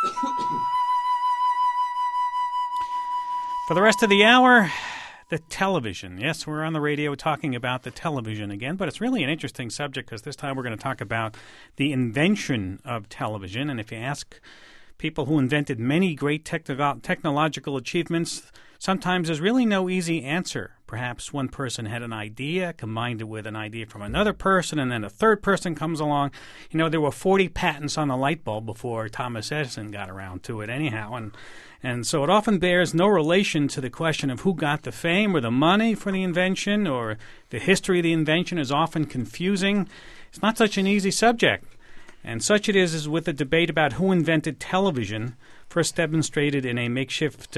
For the rest of the hour, the television. Yes, we're on the radio talking about the television again, but it's really an interesting subject because this time we're going to talk about the invention of television. And if you ask people who invented many great technological achievements, sometimes there's really no easy answer. Perhaps one person had an idea, combined it with an idea from another person, and then a third person comes along. You know, there were 40 patents on the light bulb before Thomas Edison got around to it anyhow. And so it often bears no relation to the question of who got the fame or the money for the invention, or the history of the invention is often confusing. It's not such an easy subject. And such it is with the debate about who invented television, first demonstrated in a makeshift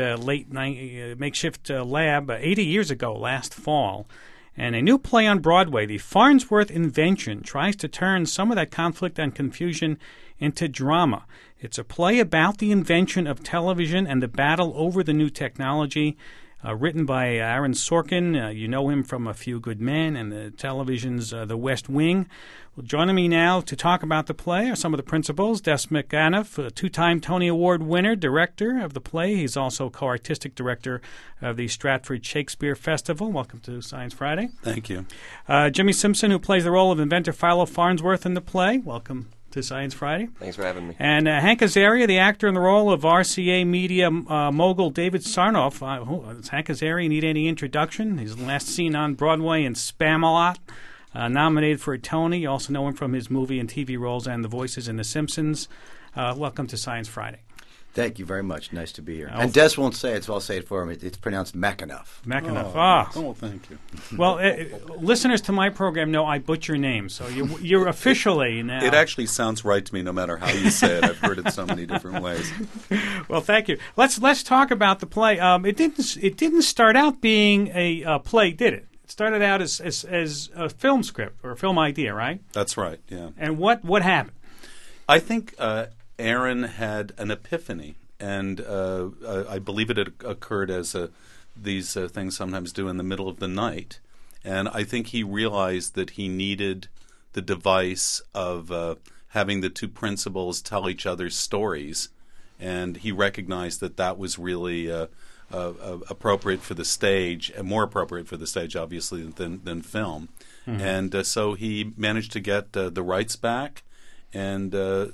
lab 80 years ago last fall. And a new play on Broadway, The Farnsworth Invention, tries to turn some of that conflict and confusion into drama. It's a play about the invention of television and the battle over the new technology, written by Aaron Sorkin. You know him from A Few Good Men and the television's The West Wing. Well, joining me now to talk about the play are some of the principals. Des McAnuff, a two-time Tony Award winner, director of the play. He's also co-artistic director of the Stratford Shakespeare Festival. Welcome to Science Friday. Thank you. Jimmy Simpson, who plays the role of inventor Philo Farnsworth in the play. Welcome to Science Friday. Thanks for having me. And Hank Azaria, the actor in the role of RCA Media mogul David Sarnoff. Does Hank Azaria need any introduction? He's last seen on Broadway in Spam-A-Lot, nominated for a Tony. You also know him from his movie and TV roles and the voices in The Simpsons. Welcome to Science Friday. Thank you very much. Nice to be here. And Des won't say it, so I'll say it for him. It's pronounced McAnuff. McAnuff. Oh, thank you. Well, listeners to my program know I butcher names, so you're officially now. It actually sounds right to me no matter how you say it. I've heard it so many different ways. Well, thank you. Let's talk about the play. It didn't start out being a play, did it? It started out as a film script or a film idea, right? That's right, yeah. And what happened? I think Aaron had an epiphany, and I believe it had occurred as these things sometimes do in the middle of the night. And I think he realized that he needed the device of having the two principals tell each other's stories, and he recognized that that was really appropriate for the stage, and more appropriate for the stage, obviously, than film. Mm-hmm. And so he managed to get the rights back, and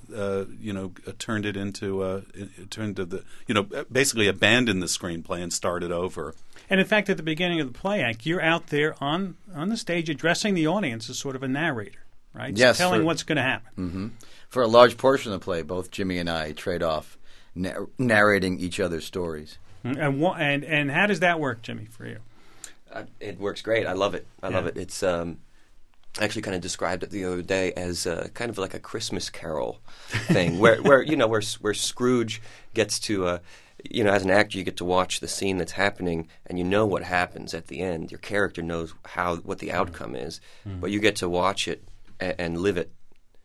turned it into basically abandoned the screenplay and started over. And in fact, at the beginning of the play act, you're out there on the stage addressing the audience as sort of a narrator, right? Yes, telling what's going to happen. Mm-hmm. For a large portion of the play, both Jimmy and I trade off narrating each other's stories. Mm-hmm. And how does that work, Jimmy, for you? It works great. I love it. I love it. It's I actually kind of described it the other day as kind of like a Christmas Carol thing, where Scrooge gets to, as an actor, you get to watch the scene that's happening, and you know what happens at the end. Your character knows what the outcome is, but you get to watch it and live it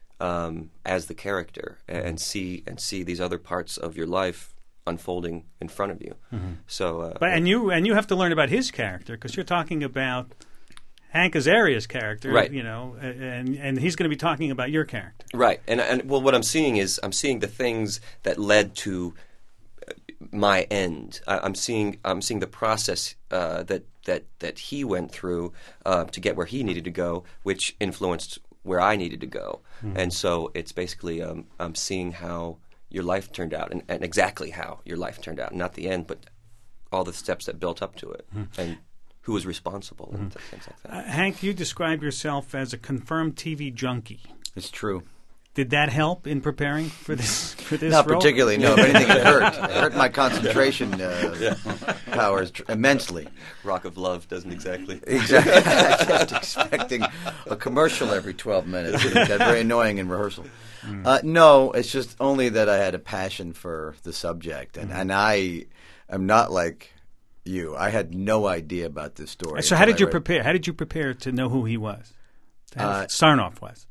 as the character, and see these other parts of your life unfolding in front of you. Mm-hmm. So, and you have to learn about his character because you're talking about Hank Azaria's character, right? And he's going to be talking about your character, right? And what I'm seeing is the things that led to my end. I'm seeing the process that he went through to get where he needed to go, which influenced where I needed to go. Mm-hmm. And so it's basically I'm seeing how your life turned out, and exactly how your life turned out, not the end, but all the steps that built up to it, and who was responsible, and things like that. Hank, you describe yourself as a confirmed TV junkie. It's true. Did that help in preparing for this Not role? particularly, no. If anything, it hurt. It hurt my concentration powers immensely. Rock of Love doesn't exactly. Exactly. I kept expecting a commercial every 12 minutes. It got very annoying in rehearsal. No, it's just only that I had a passion for the subject, and I am not like you. I had no idea about this story. So how did you prepare? How did you prepare to know who he was? Sarnoff was.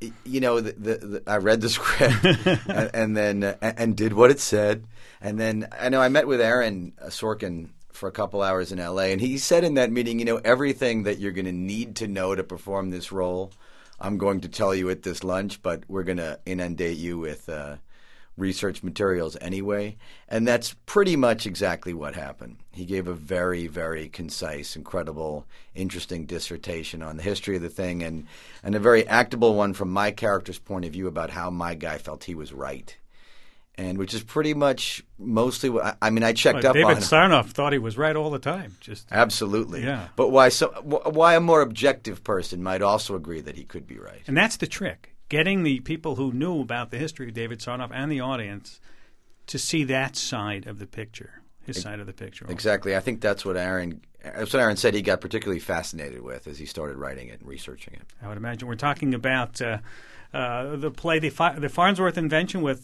I read the script and then did what it said, and then I met with Aaron Sorkin for a couple hours in L.A. and he said in that meeting, everything that you're going to need to know to perform this role, I'm going to tell you at this lunch, but we're going to inundate you with research materials anyway, and that's pretty much exactly what happened. He gave a very, very concise, incredible, interesting dissertation on the history of the thing, and a very actable one from my character's point of view about how my guy felt he was right. And which is pretty much mostly what I checked up David on. Sarnoff thought he was right all the time. Absolutely. Yeah. But why a more objective person might also agree that he could be right. And that's the trick, getting the people who knew about the history of David Sarnoff and the audience to see that side of the picture, his side of the picture. Exactly. I think that's what Aaron said he got particularly fascinated with as he started writing it and researching it. I would imagine we're talking about the play, the Farnsworth Invention with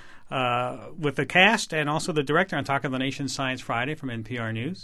the cast and also the director on Talk of the Nation Science Friday from NPR News.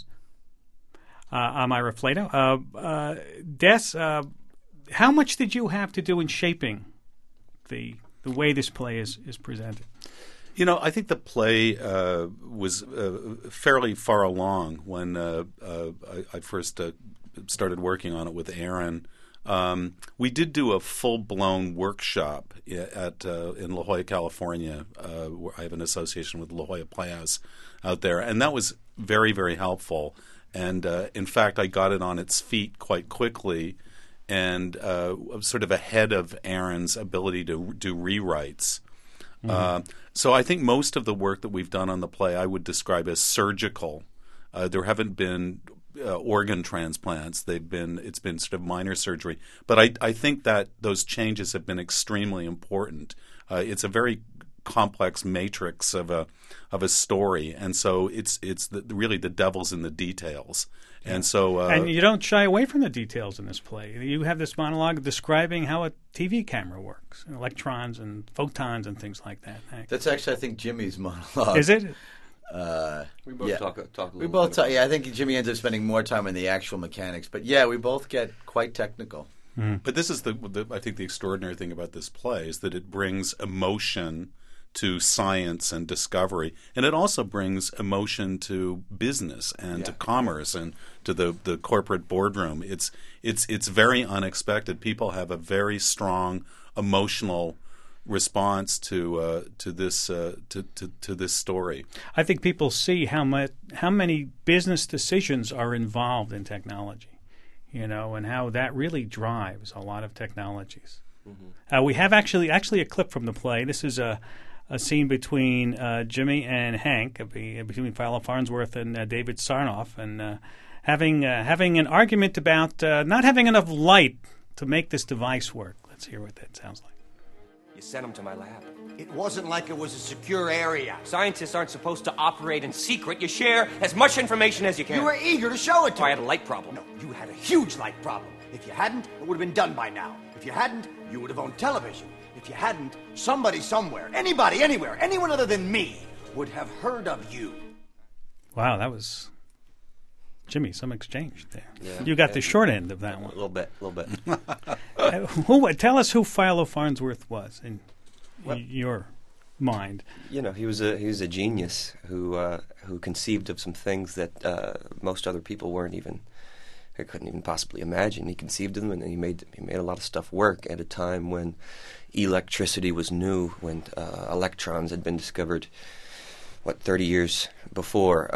I'm Ira Flato. Des, how much did you have to do in shaping the way this play is presented? I think the play was fairly far along when I first started working on it with Aaron. We did do a full-blown workshop in La Jolla, California. Where I have an association with La Jolla Playhouse out there, and that was very, very helpful. And in fact, I got it on its feet quite quickly, and sort of ahead of Aaron's ability to do rewrites. So I think most of the work that we've done on the play I would describe as surgical. There haven't been organ transplants. It's been sort of minor surgery. But I think that those changes have been extremely important. It's a very complex matrix of a story, and so it's really the devil's in the details. And so and you don't shy away from the details in this play. You have this monologue describing how a TV camera works, electrons and photons and things like that. That's actually, I think, Jimmy's monologue. Is it? We both talk a little We both bit. talk. Yeah, I think Jimmy ends up spending more time on the actual mechanics. But yeah, we both get quite technical. But this is I think the extraordinary thing about this play is that it brings emotion to science and discovery, and it also brings emotion to business and to commerce and to the corporate boardroom. It's very unexpected. People have a very strong emotional response to this story. I think people see how many business decisions are involved in technology, and how that really drives a lot of technologies. Mm-hmm. We have actually a clip from the play. This is a scene between Jimmy and Hank, between Philo Farnsworth and David Sarnoff, and having an argument about not having enough light to make this device work. Let's hear what that sounds like. You sent him to my lab. It wasn't like it was a secure area. Scientists aren't supposed to operate in secret. You share as much information as you can. You were eager to show it to I me. had a light problem. No, you had a huge light problem. If you hadn't, it would have been done by now. If you hadn't, you would have owned television. If you hadn't, somebody somewhere, anybody, anywhere, anyone other than me would have heard of you. Wow, that was, Jimmy, some exchange there. Yeah. You got the short end of that one. A little bit. Tell us who Philo Farnsworth was in your mind. He was a genius who conceived of some things that most other people couldn't even possibly imagine. He conceived of them, and he made a lot of stuff work at a time when electricity was new, when electrons had been discovered 30 years before,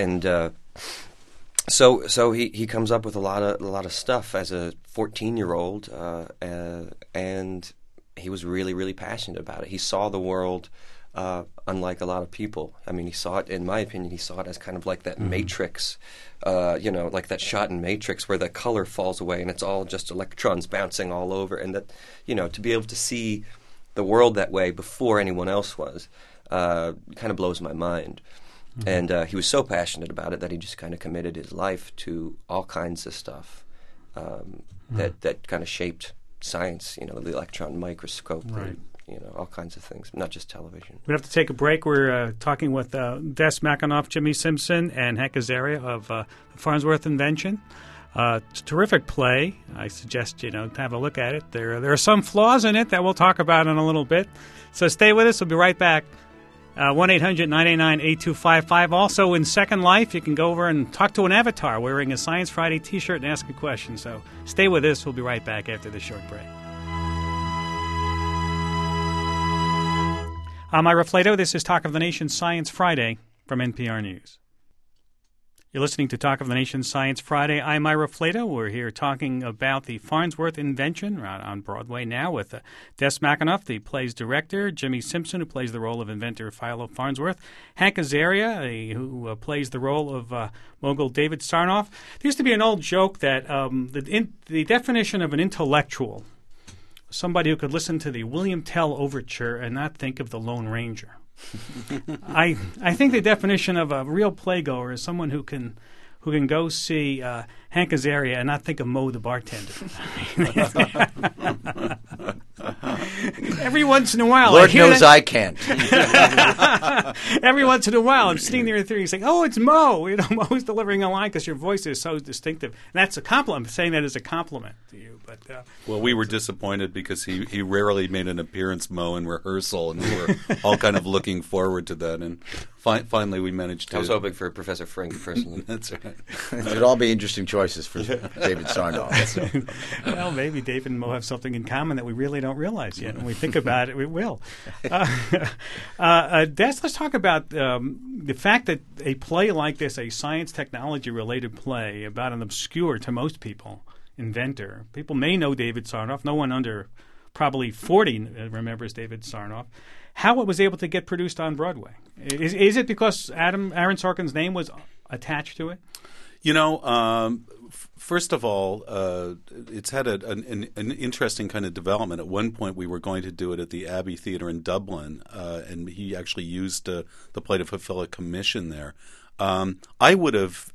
So he comes up with a lot of stuff as a 14-year-old, and he was really, really passionate about it. He saw the world unlike a lot of people. I mean, he saw it, in my opinion, as kind of like that Matrix, like that shot in Matrix where the color falls away and it's all just electrons bouncing all over. And that, to be able to see the world that way before anyone else was kind of blows my mind. And he was so passionate about it that he just kind of committed his life to all kinds of stuff that kind of shaped science, the electron microscope, right. All kinds of things, not just television. We have to take a break. We're talking with Des McAnuff, Jimmy Simpson, and Hank Azaria of the Farnsworth Invention. It's a terrific play. I suggest to have a look at it. There are some flaws in it that we'll talk about in a little bit. So stay with us. We'll be right back. 1-800-989-8255. Also, in Second Life, you can go over and talk to an avatar wearing a Science Friday T-shirt and ask a question. So stay with us. We'll be right back after this short break. I'm Ira Flato. This is Talk of the Nation Science Friday from NPR News. You're listening to Talk of the Nation Science Friday. I'm Ira Flato. We're here talking about the Farnsworth invention on Broadway now with Des McAnuff, the play's director, Jimmy Simpson, who plays the role of inventor Philo Farnsworth, Hank Azaria, who plays the role of mogul David Sarnoff. There used to be an old joke that the definition of an intellectual, somebody who could listen to the William Tell Overture and not think of the Lone Ranger. I think the definition of a real playgoer is someone who can go see Hank Azaria and not think of Mo the bartender. Every once in a while, Lord knows I can't. Every once in a while, I'm sitting there in theory saying, "Oh, it's Mo." You know, Mo's delivering a line because your voice is so distinctive. And that's a compliment. I'm saying that as a compliment to you. But well, we were disappointed because he rarely made an appearance, Mo, in rehearsal, and we were all kind of looking forward to that. And finally, we managed to. I was hoping for Professor Frink personally. That's right. It should all be interesting choices for David Sarnoff. Well, maybe David and Mo have something in common that we really don't realize yet. When we think about it, we will. Des, let's talk about the fact that a play like this, a science technology-related play about an obscure, to most people, inventor. People may know David Sarnoff. No one under probably 40 remembers David Sarnoff. How it was able to get produced on Broadway? Is it because Aaron Sorkin's name was attached to it? You know, first of all, it's had an interesting kind of development. At one point, we were going to do it at the Abbey Theatre in Dublin, and he actually used the play to fulfill a commission there. I would have,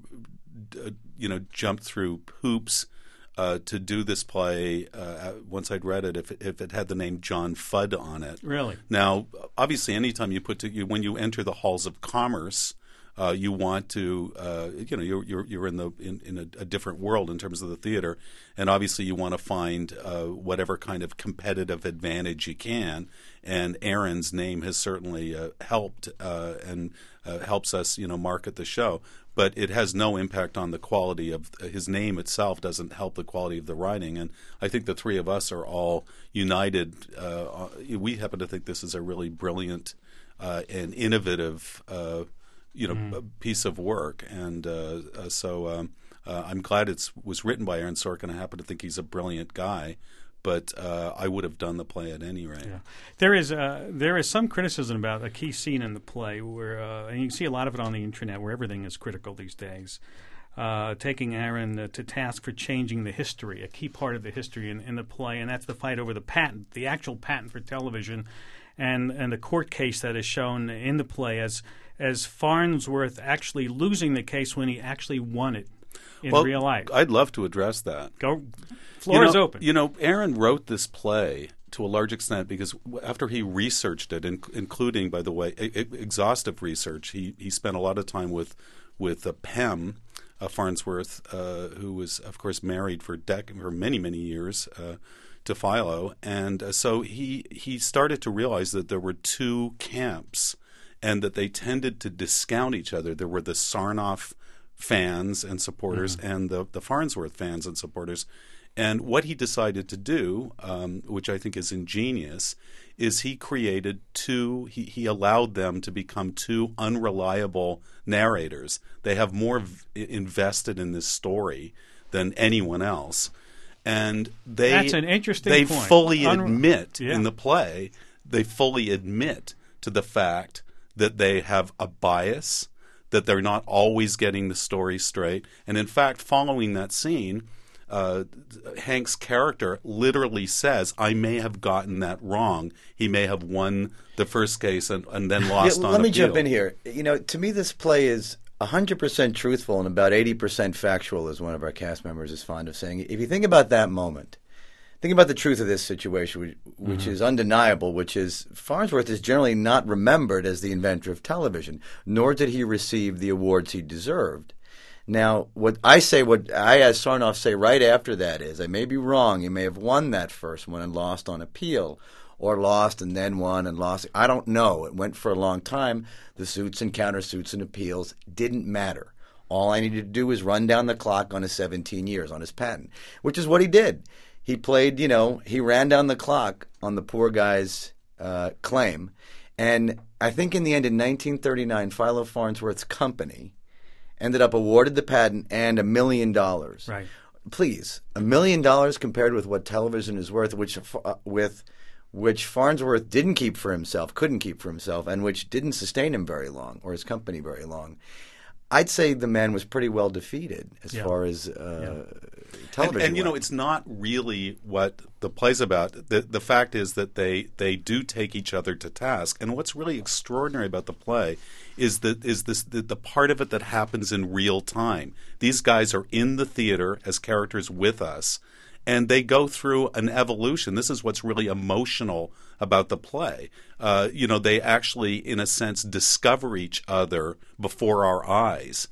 jumped through hoops to do this play once I'd read it if it had the name John Fudd on it. Really? Now, obviously, anytime when you enter the halls of commerce, you want to, you're in a different world in terms of the theater, and obviously you want to find whatever kind of competitive advantage you can. And Aaron's name has certainly helped and helps us, market the show. But it has no impact on the quality of his name itself. Doesn't help the quality of the writing. And I think the three of us are all united. We happen to think this is a really brilliant and innovative piece of work, and so I'm glad it was written by Aaron Sorkin. I happen to think he's a brilliant guy, but I would have done the play at any rate. Yeah. There is some criticism about a key scene in the play where, and you can see a lot of it on the internet, where everything is critical these days. Taking Aaron to task for changing the history, a key part of the history in the play, and that's the fight over the patent, the actual patent for television, and the court case that is shown in the play as Farnsworth actually losing the case when he actually won it in real life. I'd love to address that. Go. Floor is open. Aaron wrote this play to a large extent because after he researched it, including, by the way, exhaustive research, he spent a lot of time with Pem Farnsworth, who was, of course, married for many, many years to Philo. And so he started to realize that there were two camps and that they tended to discount each other. There were the Sarnoff fans and supporters and the Farnsworth fans and supporters. And what he decided to do, which I think is ingenious, is he created he allowed them to become two unreliable narrators. They have more invested in this story than anyone else. And that's an interesting point. They fully admit in the play, they fully admit to the fact that they have a bias, that they're not always getting the story straight. And in fact, following that scene, Hank's character literally says, I may have gotten that wrong. He may have won the first case and then lost on appeal. Let me jump in here. To me, this play is 100% truthful and about 80% factual, as one of our cast members is fond of saying. If you think about that moment, think about the truth of this situation, which is undeniable, which is Farnsworth is generally not remembered as the inventor of television, nor did he receive the awards he deserved. Now, what I, as Sarnoff, say right after that is, I may be wrong, he may have won that first one and lost on appeal, or lost and then won and lost. I don't know. It went for a long time. The suits and countersuits and appeals didn't matter. All I needed to do was run down the clock on his 17 years, on his patent, which is what he did. He played, he ran down the clock on the poor guy's claim, And I think in the end, in 1939, Philo Farnsworth's company ended up awarded the patent and $1 million. Right. Please, $1 million compared with what television is worth, which Farnsworth didn't keep for himself, couldn't keep for himself, and which didn't sustain him very long, or his company very long. I'd say the man was pretty well defeated as far as television. And it's not really what the play's about. The fact is that they do take each other to task. And what's really extraordinary about the play is the part of it that happens in real time. These guys are in the theater as characters with us, and they go through an evolution. This is what's really emotional about the play. They actually, in a sense, discover each other before our eyes.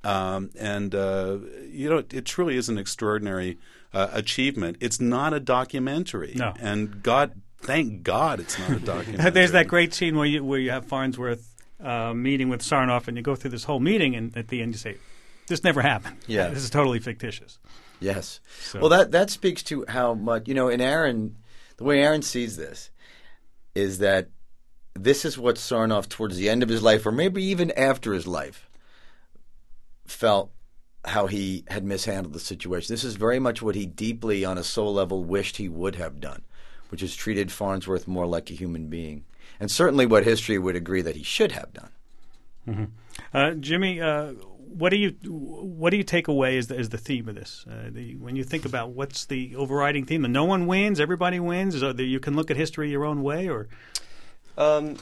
It truly is an extraordinary achievement. It's not a documentary. No. And thank God it's not a documentary. There's that great scene where you have Farnsworth meeting with Sarnoff, and you go through this whole meeting, and at the end you say, this never happened. Yeah. This is totally fictitious. Yes. So. Well, that speaks to how much, in Aaron, the way Aaron sees this is that this is what Sarnoff, towards the end of his life, or maybe even after his life, felt how he had mishandled the situation. This is very much what he deeply, on a soul level, wished he would have done, which is treated Farnsworth more like a human being. And certainly what history would agree that he should have done. Mm-hmm. Jimmy, what do you take away as the theme of this? When you think about what's the overriding theme, no one wins, everybody wins. You can look at history your own way, or I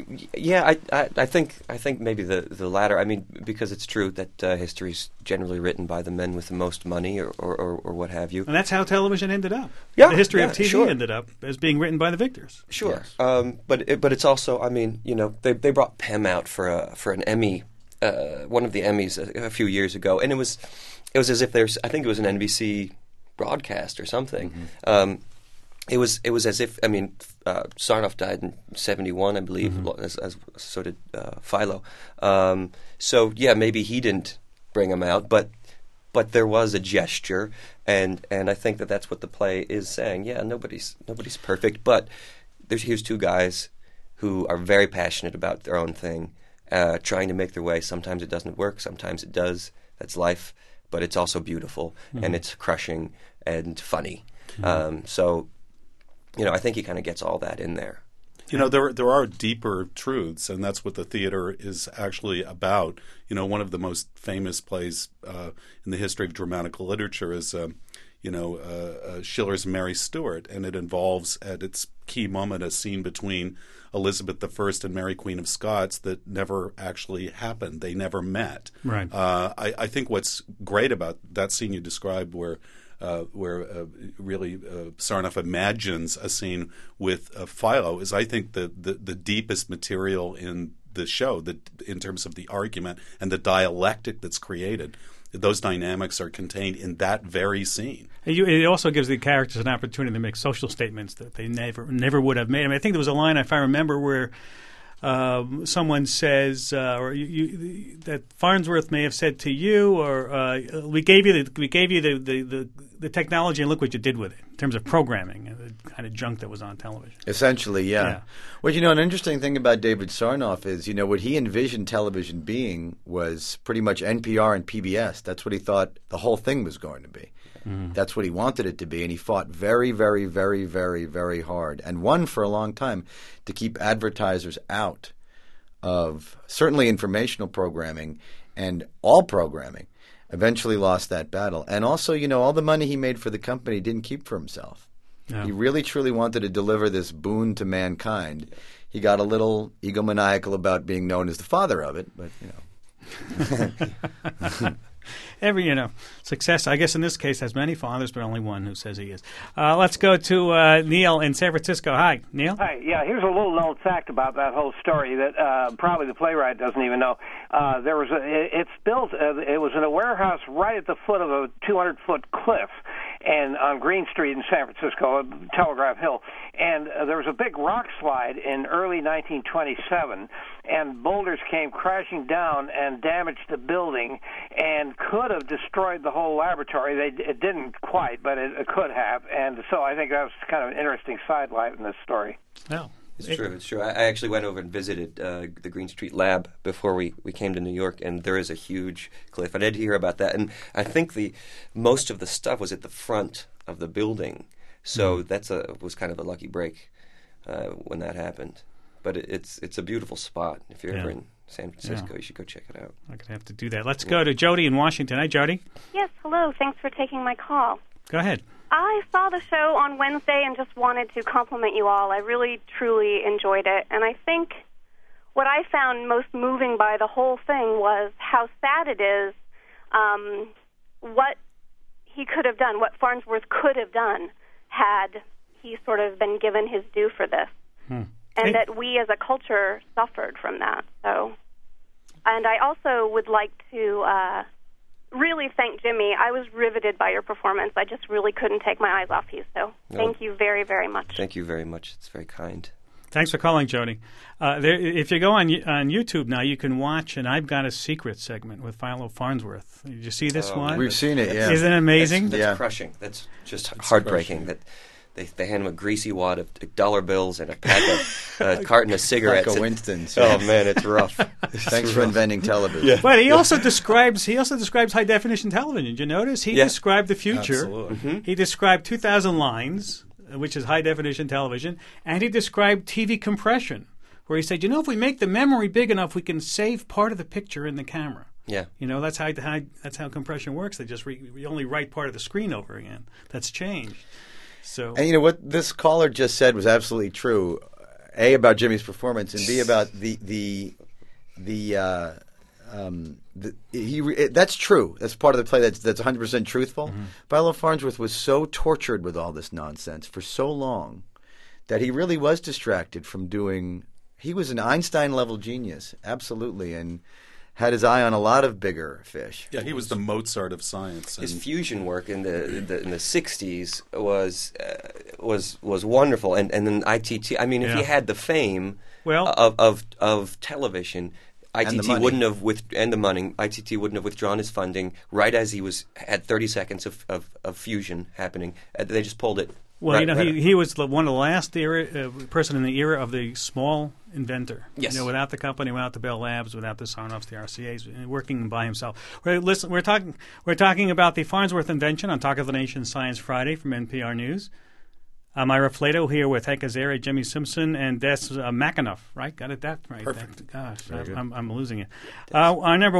think maybe the latter. I mean, because it's true that history is generally written by the men with the most money, or what have you. And that's how television ended up. Yeah, the history of TV sure. ended up as being written by the victors. Sure, Yes. but it's also, I mean, they brought Pem out for an Emmy, one of the Emmys a few years ago, and it was as if I think it was an NBC broadcast or something. Mm-hmm. It was as if, I mean, Sarnoff died in 1971, I believe, mm-hmm. as so did Philo. So yeah, maybe he didn't bring him out, but there was a gesture, and I think that's what the play is saying. Yeah, nobody's perfect, but here's two guys who are very passionate about their own thing, trying to make their way. Sometimes it doesn't work, sometimes it does. That's life, but it's also beautiful, mm-hmm. and it's crushing and funny. Mm-hmm. So, I think he kind of gets all that in there. There are deeper truths, and that's what the theater is actually about. One of the most famous plays in the history of dramatic literature is, Schiller's Mary Stuart, and it involves, at its key moment, a scene between Elizabeth I and Mary Queen of Scots that never actually happened. They never met. Right. I think what's great about that scene you described, where really Sarnoff imagines a scene with Philo, is, I think, the deepest material in the show, in terms of the argument and the dialectic that's created. Those dynamics are contained in that very scene. It also gives the characters an opportunity to make social statements that they never would have made. I mean, I think there was a line, if I remember, where someone says, that Farnsworth may have said to you, or we gave you the technology, and look what you did with it in terms of programming and the kind of junk that was on television. Essentially, yeah. Well, an interesting thing about David Sarnoff is, what he envisioned television being was pretty much NPR and PBS. That's what he thought the whole thing was going to be. Mm-hmm. That's what he wanted it to be, and he fought very, very, very, very, very hard, and won for a long time, to keep advertisers out of certainly informational programming and all programming. Eventually lost that battle. And also, all the money he made for the company didn't keep for himself. Yeah. He really, truly wanted to deliver this boon to mankind. He got a little egomaniacal about being known as the father of it, but, Every, success, I guess in this case, has many fathers, but only one who says he is. Let's go to Neil in San Francisco. Hi, Neil. Hi. Yeah, here's a little known fact about that whole story that probably the playwright doesn't even know. It was in a warehouse right at the foot of a 200-foot cliff, and on Green Street in San Francisco, Telegraph Hill, and there was a big rock slide in early 1927, and boulders came crashing down and damaged the building and could have destroyed the whole laboratory. It didn't quite, but it could have, and so I think that was kind of an interesting sidelight in this story. Well, It's true. It's true. I actually went over and visited the Green Street Lab before we came to New York, and there is a huge cliff. I did hear about that, and I think most of the stuff was at the front of the building, so was kind of a lucky break when that happened. But it's a beautiful spot. If you're ever in San Francisco, you should go check it out. I'm going to have to do that. Let's go to Jody in Washington. Hi, Jody. Yes, hello. Thanks for taking my call. Go ahead. I saw the show on Wednesday and just wanted to compliment you all. I really, truly enjoyed it. And I think what I found most moving by the whole thing was how sad it is what he could have done, what Farnsworth could have done had he sort of been given his due for this. And that we as a culture suffered from that. So, and I also would like to really thank Jimmy. I was riveted by your performance. I just really couldn't take my eyes off you. So thank you very, very much. Thank you very much. It's very kind. Thanks for calling, Jody. If you go on YouTube now, you can watch an I've Got a Secret segment with Philo Farnsworth. Did you see this one? We've seen it, yeah. Isn't it amazing? That's crushing. That's just heartbreaking. That they hand him a greasy wad of dollar bills and a pack of carton of cigarettes. Pack of Winston's. Oh man, it's rough. Thanks for inventing television. Yeah. But he also describes high definition television. Did you notice? He described the future. Absolutely. He described 2,000 lines, which is high definition television, and he described TV compression, where he said, if we make the memory big enough, we can save part of the picture in the camera. Yeah. That's how compression works. They just we only write part of the screen over again. That's changed. So, and what this caller just said was absolutely true. A, about Jimmy's performance, and B, about that's true. That's part of the play. That's 100% truthful. Philo Farnsworth was so tortured with all this nonsense for so long that he really was distracted from doing. He was an Einstein-level genius, absolutely, and had his eye on a lot of bigger fish. Yeah, he was the Mozart of science. His fusion work in the 60s was wonderful, and then ITT. I mean, if he had the fame of television, ITT wouldn't have ITT wouldn't have withdrawn his funding right as he had 30 seconds of fusion happening. They just pulled it. Well, he was one of the last person in the era of the small inventor. Yes. Without the company, without the Bell Labs, without the sign-offs, the RCAs, working by himself. We're talking about the Farnsworth invention on Talk of the Nation Science Friday from NPR News. I'm Ira Flato here with Hank Azaria, Jimmy Simpson, and Des McAnuff. Right? Got it that right. Perfect. Gosh, I'm losing it. Our number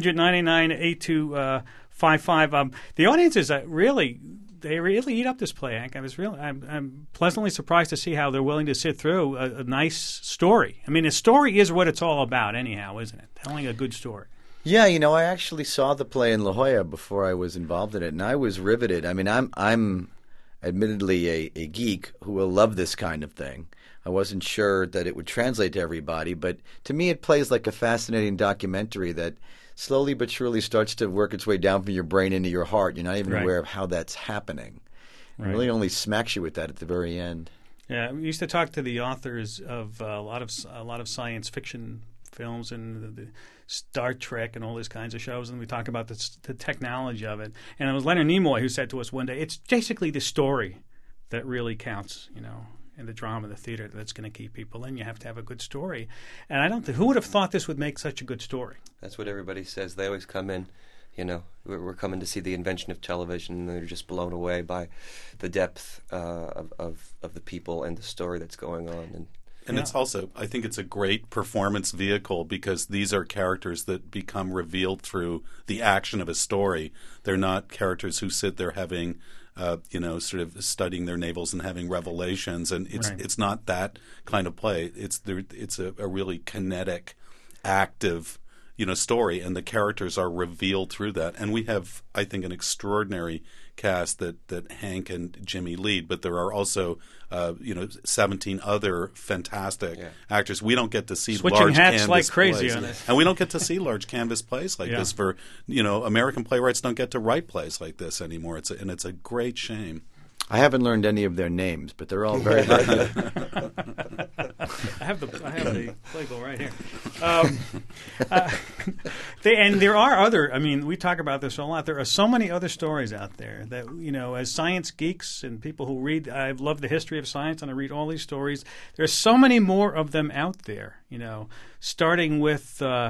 1-800-999-8255. The audience is really. They really eat up this play, Hank. I'm pleasantly surprised to see how they're willing to sit through a nice story. I mean, a story is what it's all about, anyhow, isn't it? Telling a good story. Yeah, I actually saw the play in La Jolla before I was involved in it, and I was riveted. I mean, I'm admittedly a geek who will love this kind of thing. I wasn't sure that it would translate to everybody, but to me, it plays like a fascinating documentary that slowly but surely starts to work its way down from your brain into your heart. You're not even aware of how that's happening. It really only smacks you with that at the very end. Yeah, we used to talk to the authors of a lot of science fiction films and the Star Trek and all these kinds of shows, and we talk about the technology of it. And it was Leonard Nimoy who said to us one day, "It's basically the story that really counts, in the drama, the theater, that's going to keep people in. You have to have a good story." And I don't think, who would have thought this would make such a good story? That's what everybody says. They always come in, we're coming to see the invention of television, and they're just blown away by the depth of the people and the story that's going on. And it's also, I think it's a great performance vehicle because these are characters that become revealed through the action of a story. They're not characters who sit there having sort of studying their navels and having revelations, and it's not that kind of play. It's a really kinetic, active, story, and the characters are revealed through that. And we have, I think, an extraordinary cast that Hank and Jimmy lead, but there are also 17 other fantastic actors. We don't get to see switching large hats canvas like crazy plays. on it, and we don't get to see large canvas plays like this. For American playwrights don't get to write plays like this anymore. It's a great shame. I haven't learned any of their names, but they're all very, very good. I have the playbill right here. And there are other. I mean, we talk about this a lot. There are so many other stories out there that, you know, as science geeks and people who read, I love the history of science, and I read all these stories. There's so many more of them out there. You know, starting with the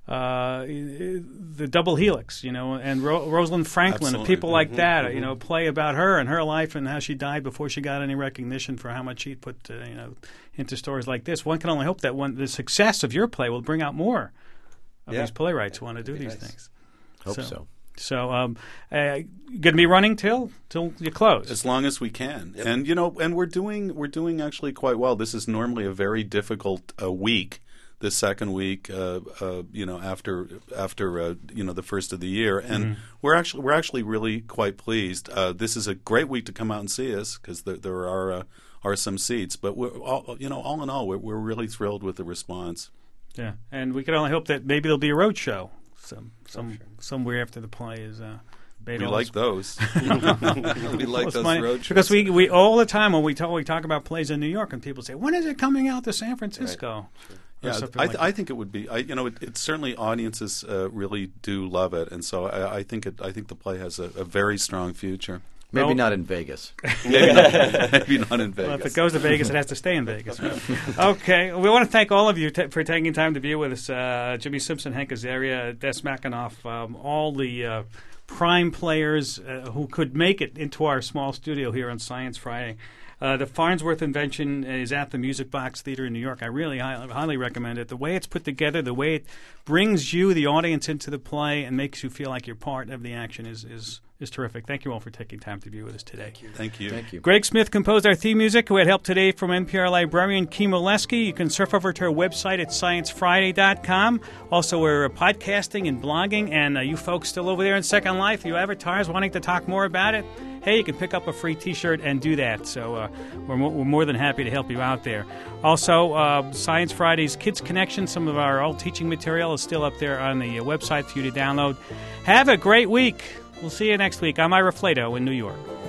double helix, you know, and Rosalind Franklin and people like that, you know, play about her and her life and how she died before she got any recognition for how much she put, you know, into stories like this. One can only hope that the success of your play will bring out more of these playwrights who want to do these things. Hope so. So, going to be running till you close, as long as we can, and you know, and we're doing actually quite well. This is normally a very difficult week. The second week, you know, after you know, the first of the year, and we're actually really quite pleased. This is a great week to come out and see us because there are some seats, but we're all, you know, all in all, we're really thrilled with the response. Yeah, and we can only hope that maybe there'll be a road show somewhere after the play is. We like those. We like those road shows. Because we all the time when we talk about plays in New York, and people say, when is it coming out to San Francisco? Right. Yeah, I think it would be. You know, it certainly audiences really do love it, and so I think the play has a very strong future. Maybe not in Vegas. Maybe not in Vegas. Well, if it goes to Vegas, it has to stay in Vegas. Okay. We want to thank all of you for taking time to be with us. Jimmy Simpson, Hank Azaria, Des McAnuff, all the prime players who could make it into our small studio here on Science Friday. The Farnsworth Invention is at the Music Box Theater in New York. I really highly recommend it. The way it's put together, the way it brings you, the audience, into the play and makes you feel like you're part of the action is terrific. Thank you all for taking time to be with us today. Thank you. Thank you. Greg Smith composed our theme music, who had help today from NPR librarian Kim Oleski. You can surf over to our website at sciencefriday.com. Also, we're podcasting and blogging, and you folks still over there in Second Life, you avatars wanting to talk more about it, hey, you can pick up a free T-shirt and do that. So we're more than happy to help you out there. Also, Science Friday's Kids Connection, some of our old teaching material is still up there on the website for you to download. Have a great week. We'll see you next week. I'm Ira Flato in New York.